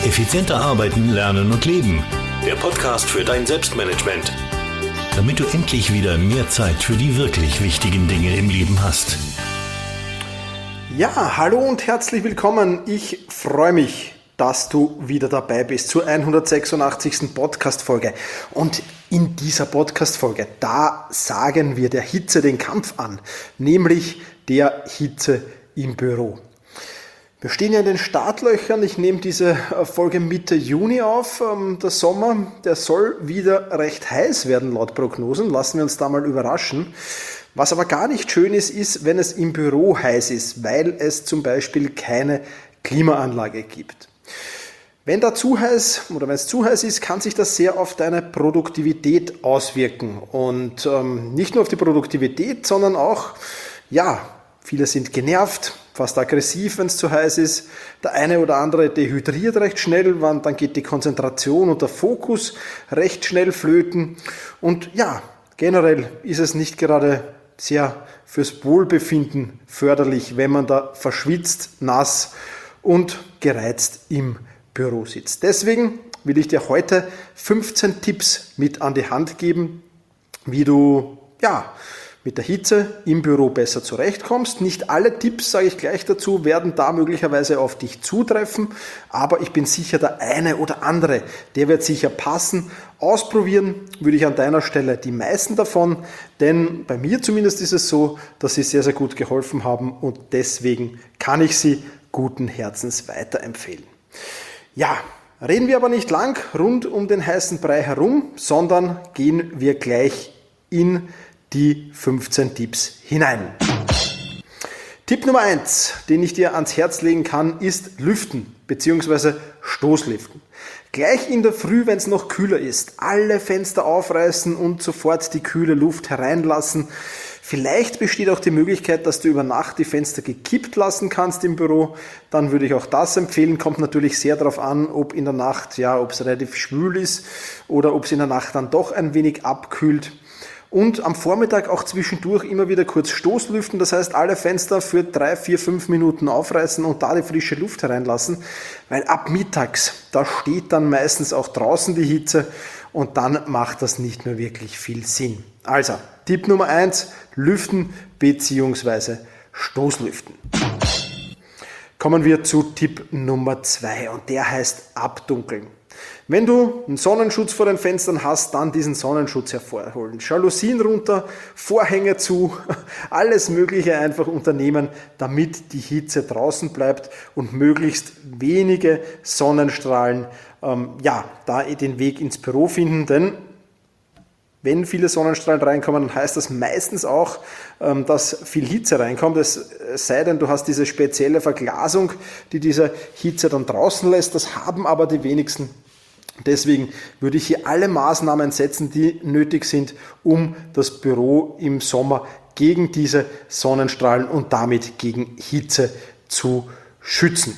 Effizienter arbeiten, lernen und leben. Der Podcast für dein Selbstmanagement. Damit du endlich wieder mehr Zeit für die wirklich wichtigen Dinge im Leben hast. Ja, hallo und herzlich willkommen. Ich freue mich, dass du wieder dabei bist zur 186. Podcast-Folge. Und in dieser Podcast-Folge, da sagen wir der Hitze den Kampf an, nämlich der Hitze im Büro. Wir stehen ja in den Startlöchern. Ich nehme diese Folge Mitte Juni auf. Der Sommer, der soll wieder recht heiß werden laut Prognosen. Lassen wir uns da mal überraschen. Was aber gar nicht schön ist, ist, wenn es im Büro heiß ist, weil es zum Beispiel keine Klimaanlage gibt. Wenn da zu heiß oder wenn es zu heiß ist, kann sich das sehr auf deine Produktivität auswirken. Und nicht nur auf die Produktivität, sondern auch, viele sind genervt, fast aggressiv, wenn es zu heiß ist. Der eine oder andere dehydriert recht schnell, dann geht die Konzentration und der Fokus recht schnell flöten. Und generell ist es nicht gerade sehr fürs Wohlbefinden förderlich, wenn man da verschwitzt, nass und gereizt im Büro sitzt. Deswegen will ich dir heute 15 Tipps mit an die Hand geben, wie du mit der Hitze im Büro besser zurechtkommst. Nicht alle Tipps, sage ich gleich dazu, werden da möglicherweise auf dich zutreffen, aber ich bin sicher, der eine oder andere, der wird sicher passen. Ausprobieren würde ich an deiner Stelle die meisten davon, denn bei mir zumindest ist es so, dass sie sehr, sehr gut geholfen haben und deswegen kann ich sie guten Herzens weiterempfehlen. Ja, reden wir aber nicht lang rund um den heißen Brei herum, sondern gehen wir gleich in die 15 Tipps hinein. Tipp Nummer 1, den ich dir ans Herz legen kann, ist Lüften bzw. Stoßlüften. Gleich in der Früh, wenn es noch kühler ist, alle Fenster aufreißen und sofort die kühle Luft hereinlassen. Vielleicht besteht auch die Möglichkeit, dass du über Nacht die Fenster gekippt lassen kannst im Büro. Dann würde ich auch das empfehlen. Kommt natürlich sehr darauf an, ob in der Nacht, ob es relativ schwül ist oder ob es in der Nacht dann doch ein wenig abkühlt. Und am Vormittag auch zwischendurch immer wieder kurz Stoßlüften, das heißt alle Fenster für 3, 4, 5 Minuten aufreißen und da die frische Luft hereinlassen, weil ab mittags, da steht dann meistens auch draußen die Hitze und dann macht das nicht mehr wirklich viel Sinn. Also, Tipp Nummer 1, Lüften bzw. Stoßlüften. Kommen wir zu Tipp Nummer 2 und der heißt Abdunkeln. Wenn du einen Sonnenschutz vor den Fenstern hast, dann diesen Sonnenschutz hervorholen. Jalousien runter, Vorhänge zu, alles Mögliche einfach unternehmen, damit die Hitze draußen bleibt und möglichst wenige Sonnenstrahlen da den Weg ins Büro finden. Denn wenn viele Sonnenstrahlen reinkommen, dann heißt das meistens auch, dass viel Hitze reinkommt. Es sei denn, du hast diese spezielle Verglasung, die diese Hitze dann draußen lässt. Das haben aber die wenigsten. Deswegen würde ich hier alle Maßnahmen setzen, die nötig sind, um das Büro im Sommer gegen diese Sonnenstrahlen und damit gegen Hitze zu schützen.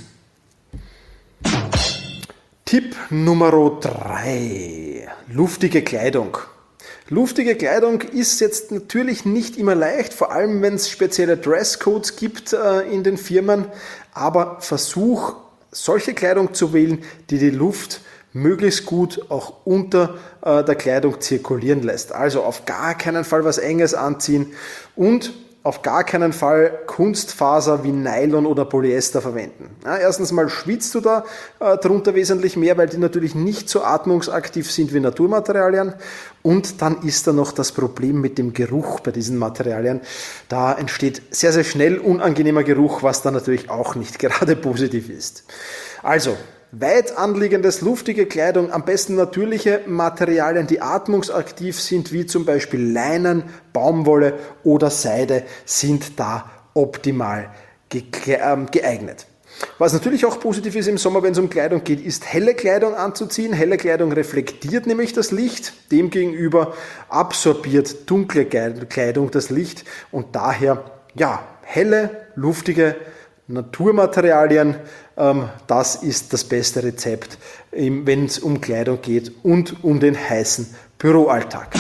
Tipp Nummer 3. Luftige Kleidung. Luftige Kleidung ist jetzt natürlich nicht immer leicht, vor allem wenn es spezielle Dresscodes gibt in den Firmen, aber versuch solche Kleidung zu wählen, die die Luft möglichst gut auch unter der Kleidung zirkulieren lässt. Also auf gar keinen Fall was Enges anziehen und auf gar keinen Fall Kunstfaser wie Nylon oder Polyester verwenden. Ja, erstens mal schwitzt du da drunter wesentlich mehr, weil die natürlich nicht so atmungsaktiv sind wie Naturmaterialien. Und dann ist da noch das Problem mit dem Geruch bei diesen Materialien. Da entsteht sehr, sehr schnell unangenehmer Geruch, was dann natürlich auch nicht gerade positiv ist. Also, weit anliegendes, luftige Kleidung, am besten natürliche Materialien, die atmungsaktiv sind, wie zum Beispiel Leinen, Baumwolle oder Seide, sind da optimal geeignet. Was natürlich auch positiv ist im Sommer, wenn es um Kleidung geht, ist helle Kleidung anzuziehen. Helle Kleidung reflektiert nämlich das Licht, demgegenüber absorbiert dunkle Kleidung das Licht und daher helle, luftige Naturmaterialien, das ist das beste Rezept, wenn es um Kleidung geht und um den heißen Büroalltag.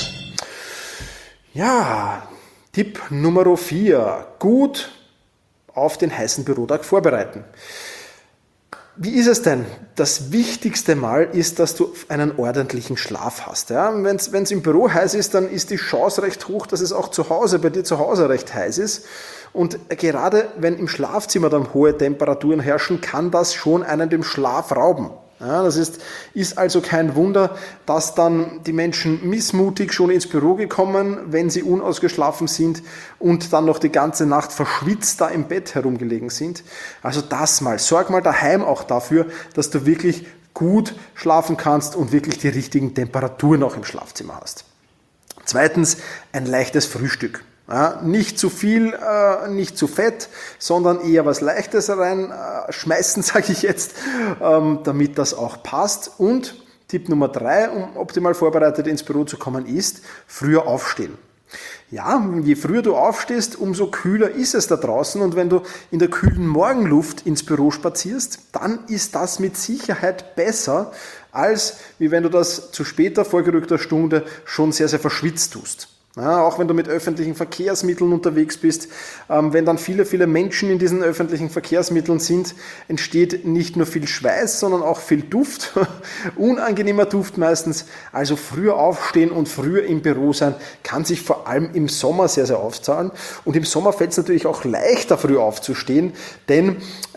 Ja, Tipp Nummer 4. Gut auf den heißen Bürotag vorbereiten. Wie ist es denn? Das wichtigste Mal ist, dass du einen ordentlichen Schlaf hast. Ja? Wenn es im Büro heiß ist, dann ist die Chance recht hoch, dass es auch bei dir zu Hause recht heiß ist. Und gerade wenn im Schlafzimmer dann hohe Temperaturen herrschen, kann das schon einen dem Schlaf rauben. Ja, das ist also kein Wunder, dass dann die Menschen missmutig schon ins Büro gekommen, wenn sie unausgeschlafen sind und dann noch die ganze Nacht verschwitzt da im Bett herumgelegen sind. Also sorg mal daheim auch dafür, dass du wirklich gut schlafen kannst und wirklich die richtigen Temperaturen auch im Schlafzimmer hast. Zweitens, ein leichtes Frühstück. Ja, nicht zu viel, nicht zu fett, sondern eher was Leichtes reinschmeißen, sage ich jetzt, damit das auch passt. Und Tipp Nummer 3, um optimal vorbereitet ins Büro zu kommen, ist früher aufstehen. Ja, je früher du aufstehst, umso kühler ist es da draußen, und wenn du in der kühlen Morgenluft ins Büro spazierst, dann ist das mit Sicherheit besser, als wie wenn du das zu später vorgerückter Stunde schon sehr, sehr verschwitzt tust. Ja, auch wenn du mit öffentlichen Verkehrsmitteln unterwegs bist, wenn dann viele, viele Menschen in diesen öffentlichen Verkehrsmitteln sind, entsteht nicht nur viel Schweiß, sondern auch viel Duft, unangenehmer Duft meistens. Also früher aufstehen und früher im Büro sein kann sich vor allem im Sommer sehr, sehr auszahlen. Und im Sommer fällt es natürlich auch leichter, früh aufzustehen, denn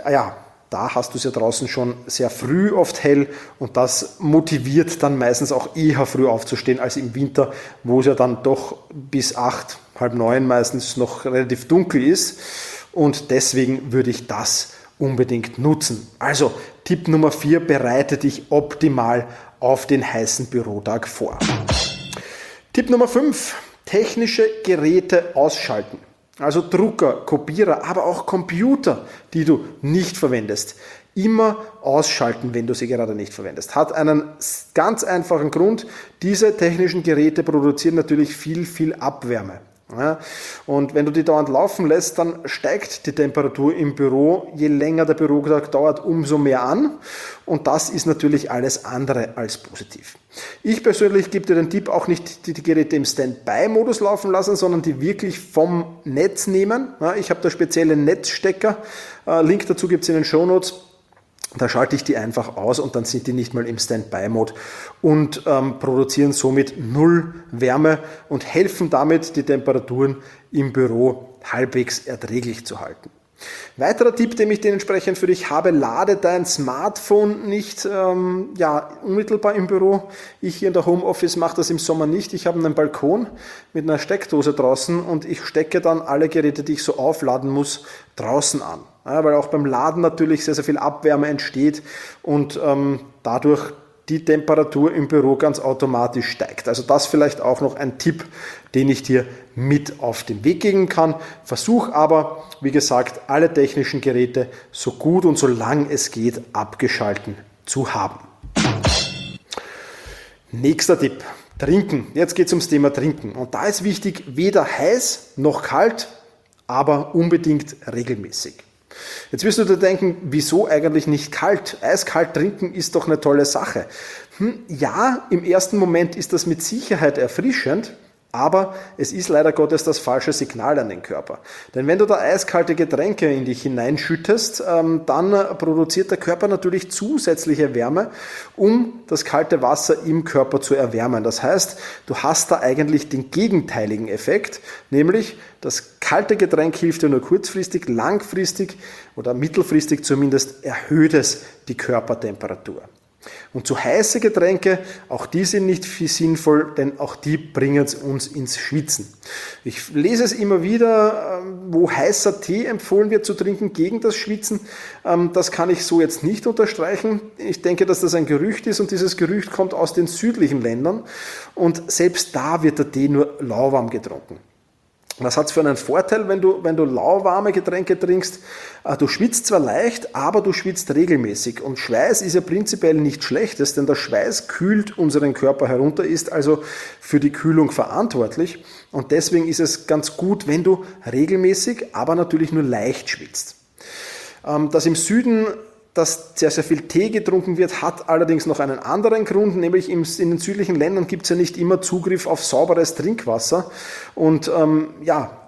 da hast du es ja draußen schon sehr früh oft hell, und das motiviert dann meistens auch eher früh aufzustehen als im Winter, wo es ja dann doch bis 8, halb 9 meistens noch relativ dunkel ist, und deswegen würde ich das unbedingt nutzen. Also Tipp Nummer 4, bereite dich optimal auf den heißen Bürotag vor. Tipp Nummer 5, technische Geräte ausschalten. Also Drucker, Kopierer, aber auch Computer, die du nicht verwendest. Immer ausschalten, wenn du sie gerade nicht verwendest. Hat einen ganz einfachen Grund. Diese technischen Geräte produzieren natürlich viel, viel Abwärme. Ja, und wenn du die dauernd laufen lässt, dann steigt die Temperatur im Büro. Je länger der Bürotag dauert, umso mehr an. Und das ist natürlich alles andere als positiv. Ich persönlich gebe dir den Tipp, auch nicht die Geräte im Standby-Modus laufen lassen, sondern die wirklich vom Netz nehmen. Ja, ich habe da spezielle Netzstecker. Link dazu gibt es in den Shownotes. Da schalte ich die einfach aus, und dann sind die nicht mal im Standby-Mode und produzieren somit null Wärme und helfen damit, die Temperaturen im Büro halbwegs erträglich zu halten. Weiterer Tipp, den ich dementsprechend für dich habe: lade dein Smartphone nicht unmittelbar im Büro. Ich hier in der Homeoffice mache das im Sommer nicht. Ich habe einen Balkon mit einer Steckdose draußen, und ich stecke dann alle Geräte, die ich so aufladen muss, draußen an. Ja, weil auch beim Laden natürlich sehr, sehr viel Abwärme entsteht und dadurch die Temperatur im Büro ganz automatisch steigt. Also das vielleicht auch noch ein Tipp, den ich dir mit auf den Weg geben kann. Versuch aber, wie gesagt, alle technischen Geräte so gut und so lang es geht abgeschalten zu haben. Nächster Tipp: Trinken. Jetzt geht es ums Thema Trinken. Und da ist wichtig, weder heiß noch kalt, aber unbedingt regelmäßig. Jetzt wirst du dir denken, wieso eigentlich nicht kalt? Eiskalt trinken ist doch eine tolle Sache. Ja, im ersten Moment ist das mit Sicherheit erfrischend, aber es ist leider Gottes das falsche Signal an den Körper. Denn wenn du da eiskalte Getränke in dich hineinschüttest, dann produziert der Körper natürlich zusätzliche Wärme, um das kalte Wasser im Körper zu erwärmen. Das heißt, du hast da eigentlich den gegenteiligen Effekt, nämlich das kalte Getränk hilft dir nur kurzfristig, langfristig oder mittelfristig zumindest erhöht es die Körpertemperatur. Und zu heiße Getränke, auch die sind nicht viel sinnvoll, denn auch die bringen uns ins Schwitzen. Ich lese es immer wieder, wo heißer Tee empfohlen wird zu trinken gegen das Schwitzen. Das kann ich so jetzt nicht unterstreichen. Ich denke, dass das ein Gerücht ist, und dieses Gerücht kommt aus den südlichen Ländern, und selbst da wird der Tee nur lauwarm getrunken. Was hat es für einen Vorteil, wenn du lauwarme Getränke trinkst? Du schwitzt zwar leicht, aber du schwitzt regelmäßig. Und Schweiß ist ja prinzipiell nichts Schlechtes, denn der Schweiß kühlt unseren Körper herunter, ist also für die Kühlung verantwortlich. Und deswegen ist es ganz gut, wenn du regelmäßig, aber natürlich nur leicht schwitzt. Dass im Süden dass sehr, sehr viel Tee getrunken wird, hat allerdings noch einen anderen Grund, nämlich in den südlichen Ländern gibt es ja nicht immer Zugriff auf sauberes Trinkwasser. Und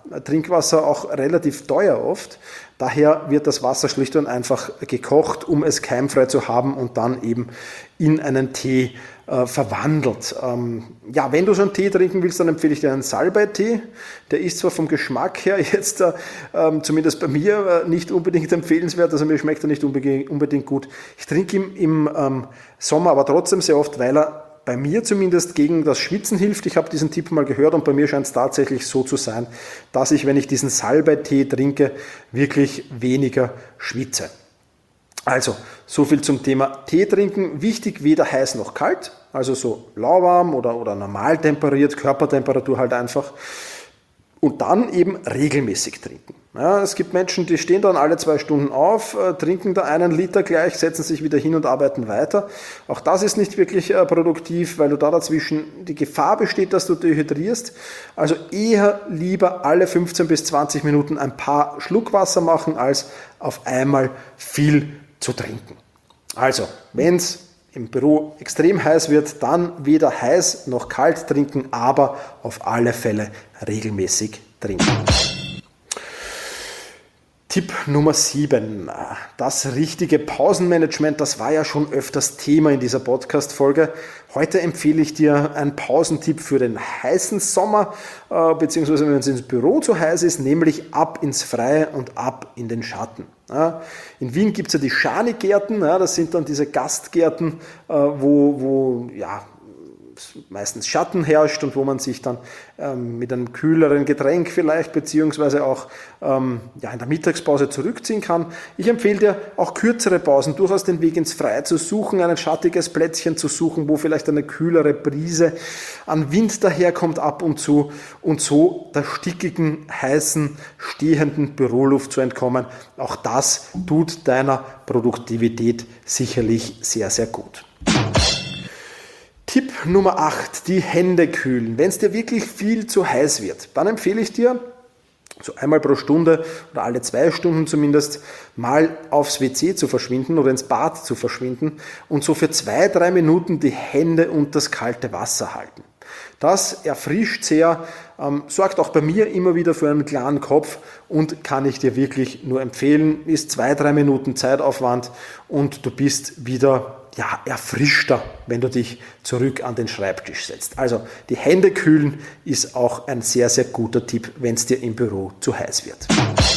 Trinkwasser auch relativ teuer oft. Daher wird das Wasser schlicht und einfach gekocht, um es keimfrei zu haben und dann eben in einen Tee verwandelt. Wenn du schon Tee trinken willst, dann empfehle ich dir einen Salbei-Tee. Der ist zwar vom Geschmack her jetzt zumindest bei mir nicht unbedingt empfehlenswert, also mir schmeckt er nicht unbedingt gut. Ich trinke ihn im Sommer aber trotzdem sehr oft, weil er bei mir zumindest gegen das Schwitzen hilft. Ich habe diesen Tipp mal gehört und bei mir scheint es tatsächlich so zu sein, dass ich, wenn ich diesen Salbei-Tee trinke, wirklich weniger schwitze. Also, so viel zum Thema Tee trinken. Wichtig, weder heiß noch kalt, also so lauwarm oder normal temperiert, Körpertemperatur halt einfach. Und dann eben regelmäßig trinken. Ja, es gibt Menschen, die stehen dann alle 2 Stunden auf, trinken da 1 Liter gleich, setzen sich wieder hin und arbeiten weiter. Auch das ist nicht wirklich produktiv, weil du da dazwischen die Gefahr besteht, dass du dehydrierst. Also eher lieber alle 15 bis 20 Minuten ein paar Schluck Wasser machen, als auf einmal viel zu trinken. Also, wenn es im Büro extrem heiß wird, dann weder heiß noch kalt trinken, aber auf alle Fälle regelmäßig trinken. Tipp Nummer 7, das richtige Pausenmanagement, das war ja schon öfters Thema in dieser Podcast-Folge. Heute empfehle ich dir einen Pausentipp für den heißen Sommer, beziehungsweise wenn es ins Büro zu heiß ist, nämlich ab ins Freie und ab in den Schatten. In Wien gibt es ja die Schanigärten, das sind dann diese Gastgärten, wo meistens Schatten herrscht und wo man sich dann mit einem kühleren Getränk vielleicht beziehungsweise auch in der Mittagspause zurückziehen kann. Ich empfehle dir auch kürzere Pausen, durchaus den Weg ins Freie zu suchen, ein schattiges Plätzchen zu suchen, wo vielleicht eine kühlere Brise an Wind daherkommt ab und zu und so der stickigen, heißen, stehenden Büroluft zu entkommen. Auch das tut deiner Produktivität sicherlich sehr, sehr gut. Tipp Nummer 8, die Hände kühlen. Wenn es dir wirklich viel zu heiß wird, dann empfehle ich dir, so einmal pro Stunde oder alle 2 Stunden zumindest, mal aufs WC zu verschwinden oder ins Bad zu verschwinden und so für 2-3 Minuten die Hände unter das kalte Wasser halten. Das erfrischt sehr, sorgt auch bei mir immer wieder für einen klaren Kopf und kann ich dir wirklich nur empfehlen, ist 2-3 Minuten Zeitaufwand und du bist wieder erfrischter, wenn du dich zurück an den Schreibtisch setzt. Also die Hände kühlen ist auch ein sehr, sehr guter Tipp, wenn es dir im Büro zu heiß wird.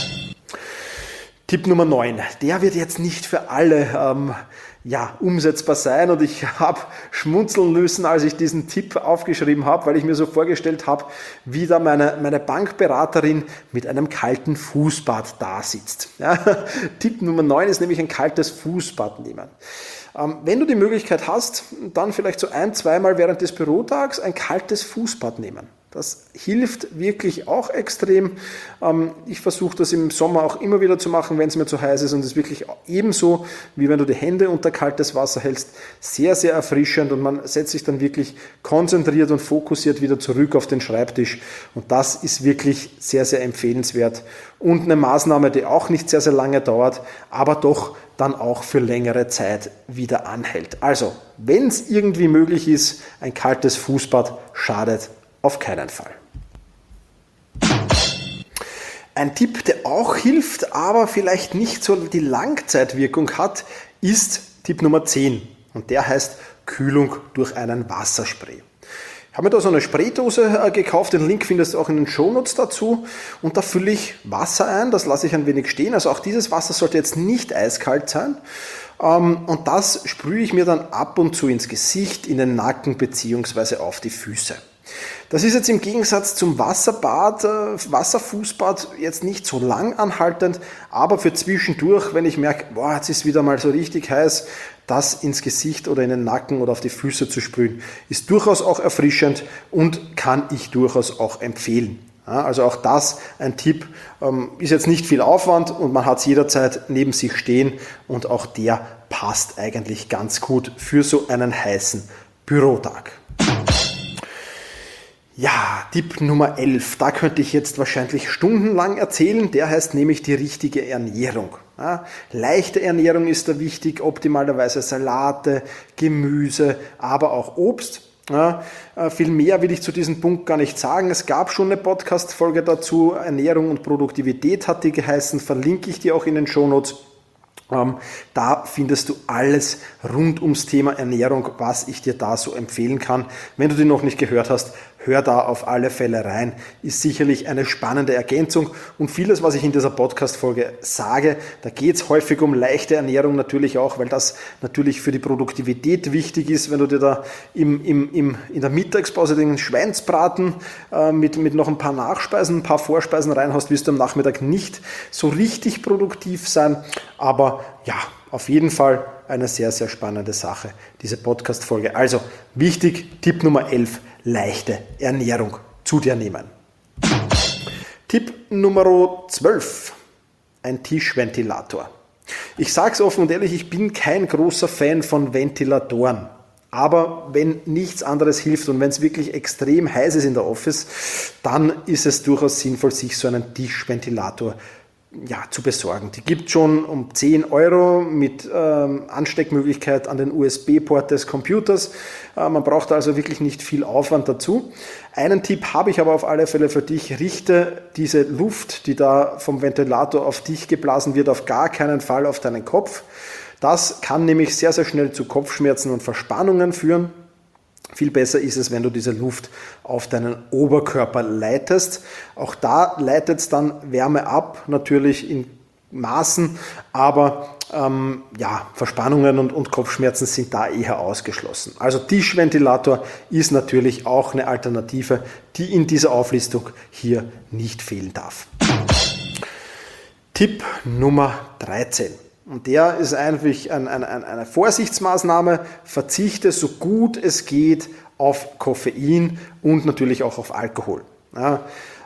Tipp Nummer 9, der wird jetzt nicht für alle umsetzbar sein und ich habe schmunzeln müssen, als ich diesen Tipp aufgeschrieben habe, weil ich mir so vorgestellt habe, wie da meine Bankberaterin mit einem kalten Fußbad da sitzt. Ja, Tipp Nummer 9 ist nämlich ein kaltes Fußbad nehmen. Wenn du die Möglichkeit hast, dann vielleicht so 1-2 Mal während des Bürotags ein kaltes Fußbad nehmen. Das hilft wirklich auch extrem. Ich versuche das im Sommer auch immer wieder zu machen, wenn es mir zu heiß ist und es ist wirklich ebenso, wie wenn du die Hände unter kaltes Wasser hältst, sehr, sehr erfrischend und man setzt sich dann wirklich konzentriert und fokussiert wieder zurück auf den Schreibtisch und das ist wirklich sehr, sehr empfehlenswert und eine Maßnahme, die auch nicht sehr, sehr lange dauert, aber doch dann auch für längere Zeit wieder anhält. Also, wenn es irgendwie möglich ist, ein kaltes Fußbad schadet auf keinen Fall. Ein Tipp, der auch hilft, aber vielleicht nicht so die Langzeitwirkung hat, ist Tipp Nummer 10 und der heißt Kühlung durch einen Wasserspray. Ich habe mir da so eine Spraydose gekauft, den Link findest du auch in den Shownotes dazu und da fülle ich Wasser ein, das lasse ich ein wenig stehen, also auch dieses Wasser sollte jetzt nicht eiskalt sein und das sprühe ich mir dann ab und zu ins Gesicht, in den Nacken bzw. auf die Füße. Das ist jetzt im Gegensatz zum Wasserfußbad jetzt nicht so lang anhaltend, aber für zwischendurch, wenn ich merke, jetzt ist wieder mal so richtig heiß, das ins Gesicht oder in den Nacken oder auf die Füße zu sprühen, ist durchaus auch erfrischend und kann ich durchaus auch empfehlen. Ja, also auch das ein Tipp, ist jetzt nicht viel Aufwand und man hat es jederzeit neben sich stehen und auch der passt eigentlich ganz gut für so einen heißen Bürotag. Ja, Tipp Nummer 11, da könnte ich jetzt wahrscheinlich stundenlang erzählen, der heißt nämlich die richtige Ernährung. Ja, leichte Ernährung ist da wichtig, optimalerweise Salate, Gemüse, aber auch Obst. Ja, viel mehr will ich zu diesem Punkt gar nicht sagen. Es gab schon eine Podcast-Folge dazu, Ernährung und Produktivität hat die geheißen, verlinke ich dir auch in den Shownotes. Da findest du alles rund ums Thema Ernährung, was ich dir da so empfehlen kann. Wenn du die noch nicht gehört hast, hör da auf alle Fälle rein. Ist sicherlich eine spannende Ergänzung und vieles, was ich in dieser Podcast-Folge sage, da geht es häufig um leichte Ernährung natürlich auch, weil das natürlich für die Produktivität wichtig ist, wenn du dir da in der Mittagspause den Schweinsbraten mit noch ein paar Nachspeisen, ein paar Vorspeisen reinhaust, wirst du am Nachmittag nicht so richtig produktiv sein, aber ja, auf jeden Fall eine sehr, sehr spannende Sache, diese Podcast-Folge. Also wichtig, Tipp Nummer 11, leichte Ernährung zu dir nehmen. Tipp Nummer 12, ein Tischventilator. Ich sage es offen und ehrlich, ich bin kein großer Fan von Ventilatoren. Aber wenn nichts anderes hilft und wenn es wirklich extrem heiß ist in der Office, dann ist es durchaus sinnvoll, sich so einen Tischventilator zu besorgen. Die gibt es schon um 10 € mit Ansteckmöglichkeit an den USB-Port des Computers. Man braucht also wirklich nicht viel Aufwand dazu. Einen Tipp habe ich aber auf alle Fälle für dich. Richte diese Luft, die da vom Ventilator auf dich geblasen wird, auf gar keinen Fall auf deinen Kopf. Das kann nämlich sehr, sehr schnell zu Kopfschmerzen und Verspannungen führen. Viel besser ist es, wenn du diese Luft auf deinen Oberkörper leitest. Auch da leitet es dann Wärme ab, natürlich in Maßen, aber Verspannungen und Kopfschmerzen sind da eher ausgeschlossen. Also Tischventilator ist natürlich auch eine Alternative, die in dieser Auflistung hier nicht fehlen darf. Tipp Nummer 13. Und der ist eigentlich eine Vorsichtsmaßnahme. Verzichte so gut es geht auf Koffein und natürlich auch auf Alkohol. Ja,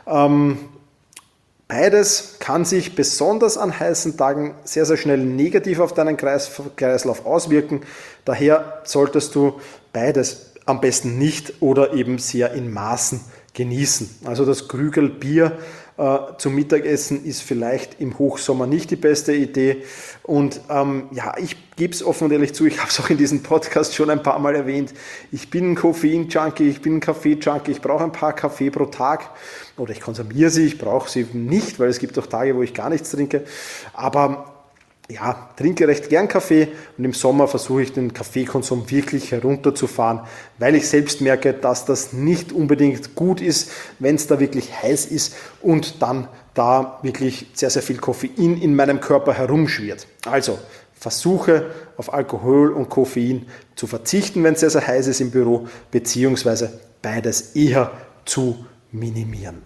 beides kann sich besonders an heißen Tagen sehr, sehr schnell negativ auf deinen Kreislauf auswirken. Daher solltest du beides am besten nicht oder eben sehr in Maßen genießen. Also das Krügel Bier zum Mittagessen ist vielleicht im Hochsommer nicht die beste Idee. Und ich gebe es offen und ehrlich zu, ich habe es auch in diesem Podcast schon ein paar Mal erwähnt. Ich bin ein Koffein-Junkie, ich bin ein Kaffee-Junkie, ich brauche ein paar Kaffee pro Tag. Oder ich konsumiere sie, ich brauche sie nicht, weil es gibt auch Tage, wo ich gar nichts trinke. Aber trinke recht gern Kaffee und im Sommer versuche ich den Kaffeekonsum wirklich herunterzufahren, weil ich selbst merke, dass das nicht unbedingt gut ist, wenn es da wirklich heiß ist und dann da wirklich sehr, sehr viel Koffein in meinem Körper herumschwirrt. Also versuche auf Alkohol und Koffein zu verzichten, wenn es sehr, sehr heiß ist im Büro, beziehungsweise beides eher zu minimieren.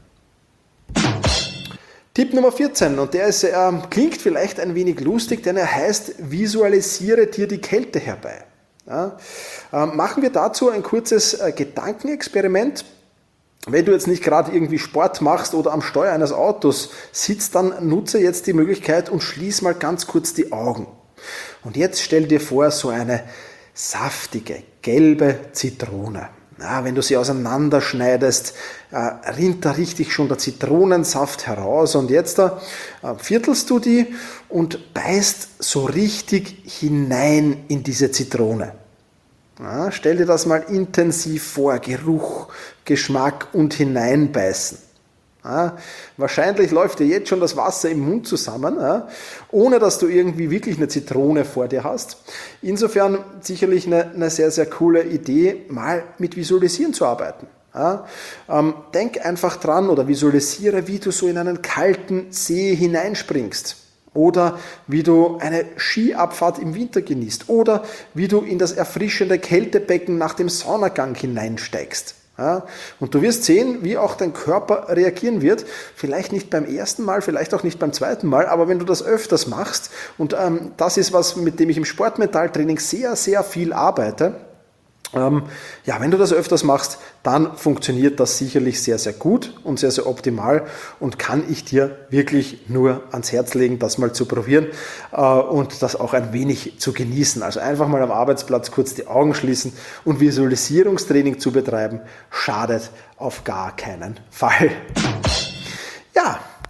Tipp Nummer 14, und der klingt vielleicht ein wenig lustig, denn er heißt, visualisiere dir die Kälte herbei. Ja, machen wir dazu ein kurzes Gedankenexperiment. Wenn du jetzt nicht gerade irgendwie Sport machst oder am Steuer eines Autos sitzt, dann nutze jetzt die Möglichkeit und schließ mal ganz kurz die Augen. Und jetzt stell dir vor, so eine saftige, gelbe Zitrone. Wenn du sie auseinanderschneidest, rinnt da richtig schon der Zitronensaft heraus und jetzt viertelst du die und beißt so richtig hinein in diese Zitrone. Stell dir das mal intensiv vor, Geruch, Geschmack und hineinbeißen. Wahrscheinlich läuft dir jetzt schon das Wasser im Mund zusammen, ohne dass du irgendwie wirklich eine Zitrone vor dir hast. Insofern sicherlich eine sehr, sehr coole Idee, mal mit Visualisieren zu arbeiten. Denk einfach dran oder visualisiere, wie du so in einen kalten See hineinspringst. Oder wie du eine Skiabfahrt im Winter genießt. Oder wie du in das erfrischende Kältebecken nach dem Saunagang hineinsteigst. Ja, und du wirst sehen, wie auch dein Körper reagieren wird. Vielleicht nicht beim ersten Mal, vielleicht auch nicht beim zweiten Mal, aber wenn du das öfters machst, und das ist was, mit dem ich im Sportmentaltraining sehr, sehr viel arbeite, wenn du das öfters machst, dann funktioniert das sicherlich sehr, sehr gut und sehr, sehr optimal und kann ich dir wirklich nur ans Herz legen, das mal zu probieren und das auch ein wenig zu genießen. Also einfach mal am Arbeitsplatz kurz die Augen schließen und Visualisierungstraining zu betreiben, schadet auf gar keinen Fall. Ja,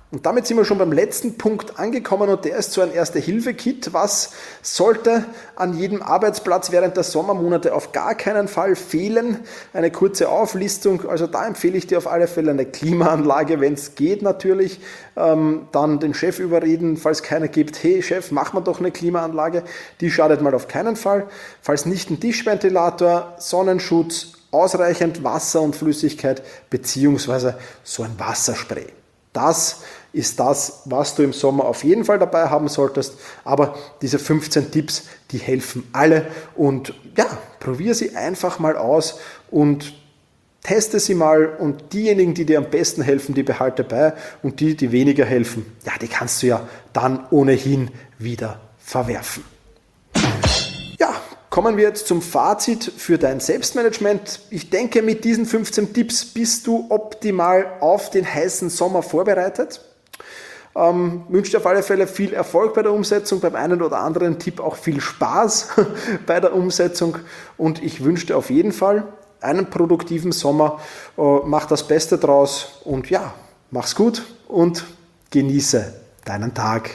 Und damit sind wir schon beim letzten Punkt angekommen und der ist so ein Erste-Hilfe-Kit. Was sollte an jedem Arbeitsplatz während der Sommermonate auf gar keinen Fall fehlen? Eine kurze Auflistung, also da empfehle ich dir auf alle Fälle eine Klimaanlage, wenn es geht natürlich. Dann den Chef überreden, falls keiner gibt, hey Chef, mach mal doch eine Klimaanlage. Die schadet mal auf keinen Fall. Falls nicht ein Tischventilator, Sonnenschutz, ausreichend Wasser und Flüssigkeit beziehungsweise so ein Wasserspray. Das ist das, was du im Sommer auf jeden Fall dabei haben solltest. Aber diese 15 Tipps, die helfen alle. Und ja, probier sie einfach mal aus und teste sie mal. Und diejenigen, die dir am besten helfen, die behalte bei. Und die weniger helfen, ja, die kannst du ja dann ohnehin wieder verwerfen. Ja, kommen wir jetzt zum Fazit für dein Selbstmanagement. Ich denke, mit diesen 15 Tipps bist du optimal auf den heißen Sommer vorbereitet. Wünsche dir auf alle Fälle viel Erfolg bei der Umsetzung, beim einen oder anderen Tipp auch viel Spaß bei der Umsetzung und ich wünsche dir auf jeden Fall einen produktiven Sommer. Mach das Beste draus und ja, mach's gut und genieße deinen Tag.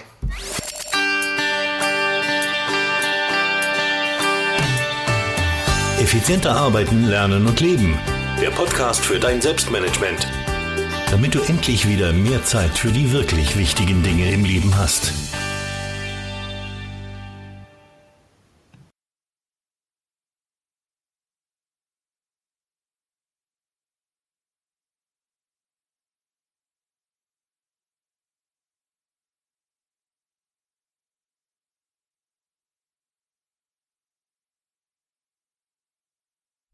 Effizienter arbeiten, lernen und leben. Der Podcast für dein Selbstmanagement. Damit du endlich wieder mehr Zeit für die wirklich wichtigen Dinge im Leben hast.